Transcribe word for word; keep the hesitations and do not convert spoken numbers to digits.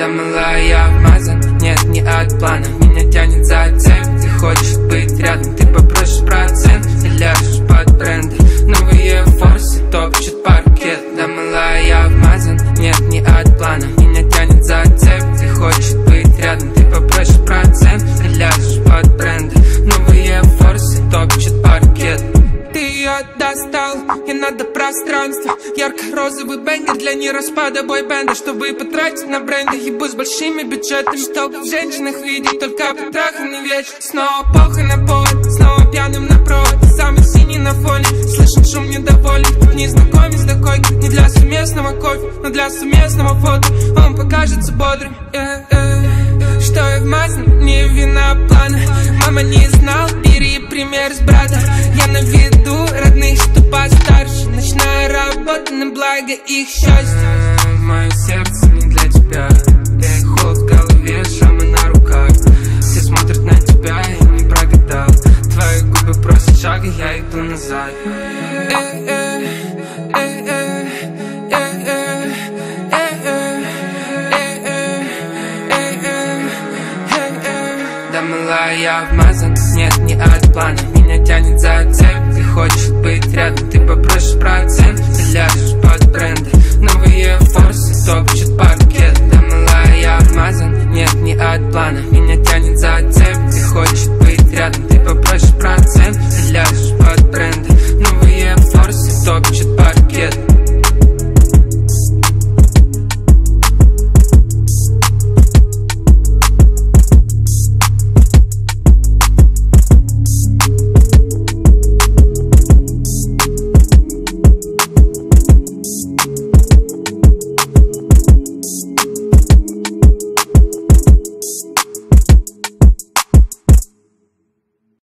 Да мала, я вмазан, нет, не от плана. Меня тянет за цепь, ты хочешь быть рядом. Ты попросишь процент, ты ляжешь под бренды. Новые форсы топчут паркет. Да мала, я вмазан, нет, не от плана. Меня тянет за цепь, ты хочешь быть рядом. Ты попросишь процент, ты ляжешь под бренды. Новые форсы топчут паркет. Ты ее достал, и надо пространство. Ярко-розовый бенгер для нераспада бойбенда. Чтобы потратить на бренды, ебу с большими бюджетами. Чтобы в женщинах видеть только потраханный вечер. Снова похуй на повод, снова пьяным на провод. Самый синий на фоне, слышен шум недоволен. Незнакомец такой, не для совместного кофе, но для совместного фото. Он покажется бодрым, yeah, yeah. Что я вмазан, не вина плана. Мама не знал, бери пример с брата. Я на виду родных, что постарше. Ночная работа на благо их счастья. Мое сердце не для тебя. Я холод в голове, шрамы на руках. Все смотрят на тебя, я не прогадал. Твои губы просят шага, я иду назад. Да мала, я вмазан, нет, не от плана. Меня тянет за цепь, ты хочешь быть рядом. Ты попросишь процент, ты ляжешь под бренды. Новые форсы топчут паркет. Да мала, я вмазан, нет, не от плана. Меня тянет за цепь, ты хочешь быть